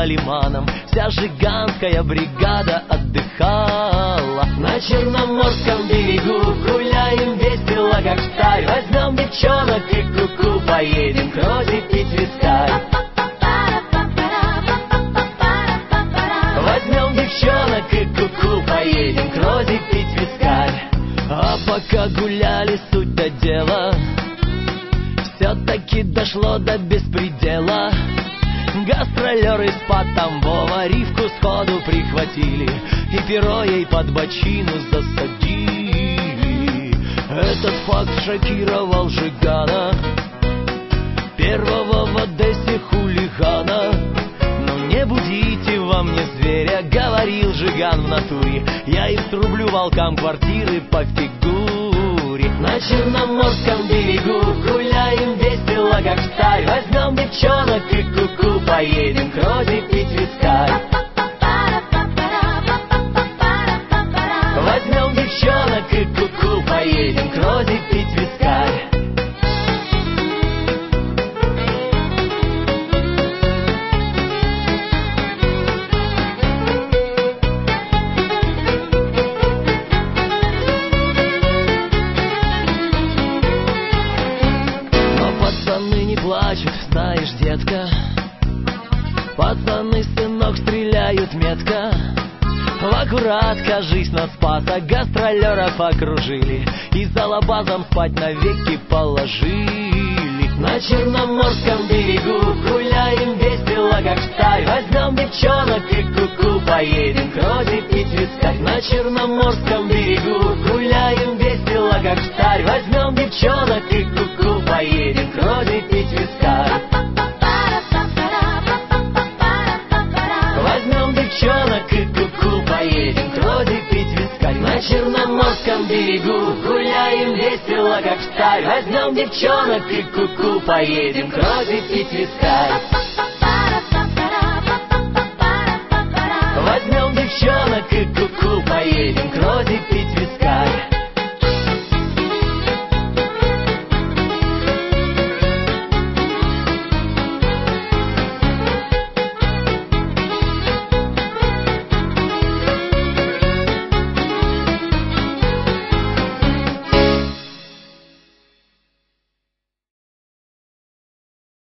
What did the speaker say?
около лиманом вся жиганская бригада отдыхала. На Черноморском берегу гуляем весело, как сталь. Возьмем девчонок и куку, поедем к Розе пить вискарь. Возьмем девчонок и куку, поедем к Розе пить вискарь. А пока гуляли, суть до дела все-таки дошло до беспредела. Гастролеры из Тамбова Ривку сходу прихватили и перо ей под бочину засадили. Этот факт шокировал Жигана, первого в Одессе хулигана. «Ну не будите во мне зверя», — говорил Жиган в натуре, «я и срублю волкам квартиры по фигуре». На Черноморском берегу гуляем весело, как сталь. Возьмем девчонок и куку, поедем к Розе пить вискарь. Возьмем девчонок и куку, поедем к Розе пить вискарь. Плачут, знаешь, детка, пацаны, сынок, стреляют метко. В аккурат, кажись, на Спаса гастролеров окружили и за лабазом спать навеки положили. На Черноморском берегу гуляем весело, как сталь. Возьмем девчонок и куку, поедем к Розе пить вискарь. На Черноморском берегу гуляем весело, как сталь. Возьмем девчонок и куку, поедем к Розе пить вискарь. Возьмем девчонок и куку, поедем к Розе пить вискарь. На Черноморском берегу гуляем весело, как сталь. Возьмем девчонок и куку, поедем к Розе пить вискарь. Возьмем девчонок и куку.